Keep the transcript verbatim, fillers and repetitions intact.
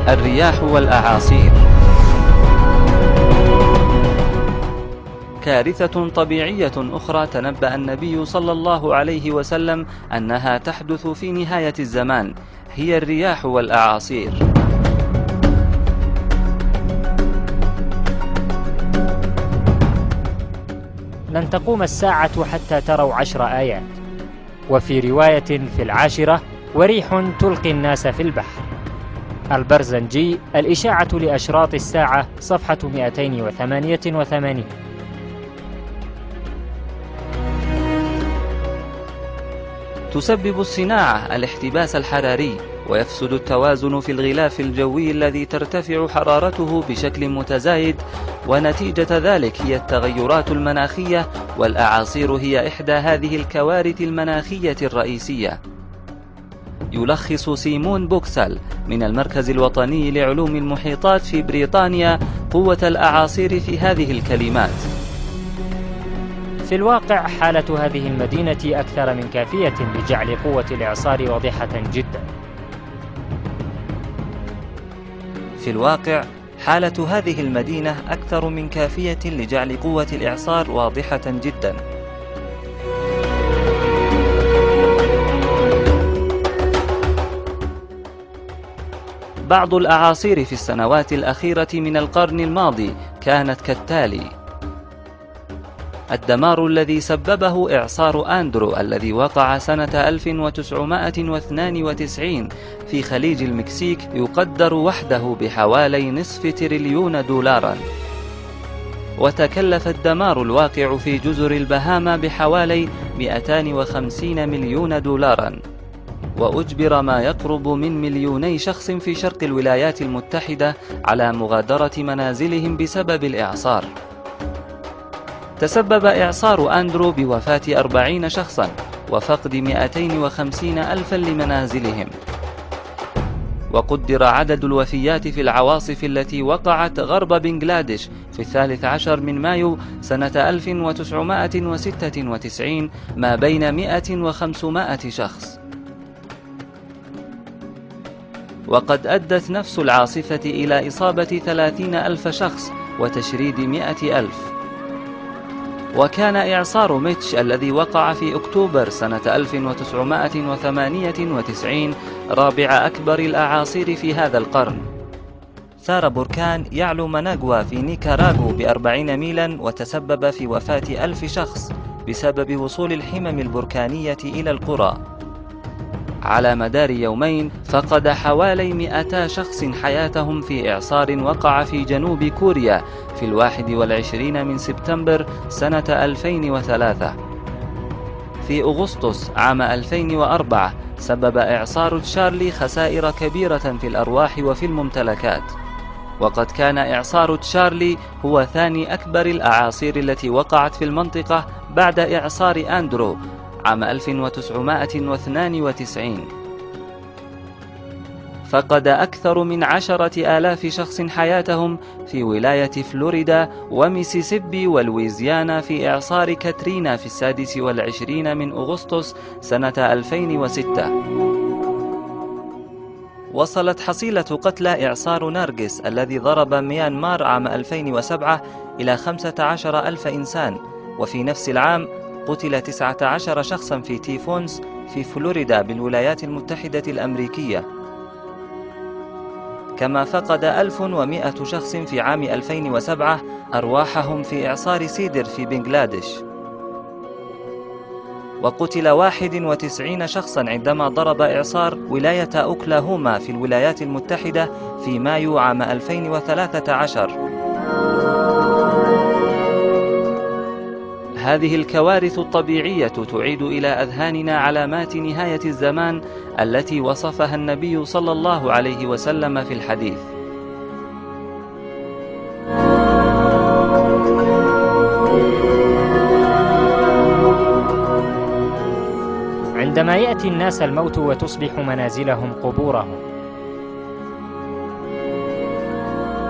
الرياح والأعاصير. كارثة طبيعية أخرى تنبأ النبي صلى الله عليه وسلم أنها تحدث في نهاية الزمان، هي الرياح والأعاصير. لن تقوم الساعة حتى تروا عشر آيات. وفي رواية في العاشرة: وريح تلقي الناس في البحر. البرزنجي: الإشاعة لأشراط الساعة، صفحة مئتين وثمانية وثمانين. تسبب الصناعة الاحتباس الحراري، ويفسد التوازن في الغلاف الجوي الذي ترتفع حرارته بشكل متزايد، ونتيجة ذلك هي التغيرات المناخية، والأعاصير هي إحدى هذه الكوارث المناخية الرئيسية. يلخص سيمون بوكسل من المركز الوطني لعلوم المحيطات في بريطانيا قوة الأعاصير في هذه الكلمات: في الواقع حالة هذه المدينة أكثر من كافية لجعل قوة الإعصار واضحة جدا. في الواقع حالة هذه المدينة أكثر من كافية لجعل قوة الإعصار واضحة جدا. بعض الأعاصير في السنوات الأخيرة من القرن الماضي كانت كالتالي: الدمار الذي سببه إعصار أندرو الذي وقع سنة ألف وتسعمائة واثنين وتسعين في خليج المكسيك يقدر وحده بحوالي نصف تريليون دولارا، وتكلف الدمار الواقع في جزر البهاما بحوالي مئتين وخمسين مليون دولارا، وأجبر ما يقرب من مليوني شخص في شرق الولايات المتحدة على مغادرة منازلهم بسبب الإعصار. تسبب إعصار أندرو بوفاة أربعين شخصا وفقد مئتين وخمسين ألفا لمنازلهم، وقدر عدد الوفيات في العواصف التي وقعت غرب بنغلاديش في الثالث عشر من مايو سنة ألف وتسعمائة وستة وتسعين ما بين مئة وخمسمائة شخص. وقد أدت نفس العاصفة إلى إصابة ثلاثين ألف شخص وتشريد مئة ألف. وكان إعصار ميتش الذي وقع في أكتوبر سنة ألف وتسعمائة وثمانية وتسعين رابع أكبر الأعاصير في هذا القرن. ثار بركان يعلو مناغوا في نيكاراغو بأربعين ميلا وتسبب في وفاة ألف شخص بسبب وصول الحمم البركانية إلى القرى. على مدار يومين فقد حوالي مئتا شخص حياتهم في إعصار وقع في جنوب كوريا في الواحد والعشرين من سبتمبر سنة ألفين وثلاثة. في أغسطس عام ألفين وأربعة سبب إعصار تشارلي خسائر كبيرة في الأرواح وفي الممتلكات، وقد كان إعصار تشارلي هو ثاني أكبر الأعاصير التي وقعت في المنطقة بعد إعصار أندرو عام ألف وتسعمائة واثنين وتسعين. فقد أكثر من عشرة آلاف شخص حياتهم في ولاية فلوريدا وميسيسيبي ولويزيانا في إعصار كاترينا في السادس والعشرين من أغسطس سنة ألفين وستة. وصلت حصيلة قتلى إعصار نارجس الذي ضرب ميانمار عام ألفين وسبعة إلى خمسة عشر ألف إنسان، وفي نفس العام قتل تسعة عشر شخصا في تيفونز في فلوريدا بالولايات المتحدة الأمريكية. كما فقد ألف ومئة شخص في عام ألفين وسبعة أرواحهم في إعصار سيدر في بنغلاديش، وقتل واحد وتسعين شخصا عندما ضرب إعصار ولاية أوكلاهوما في الولايات المتحدة في مايو عام ألفين وثلاثة عشر. هذه الكوارث الطبيعية تعيد إلى أذهاننا علامات نهاية الزمان التي وصفها النبي صلى الله عليه وسلم في الحديث. عندما يأتي الناس الموت وتصبح منازلهم قبورهم،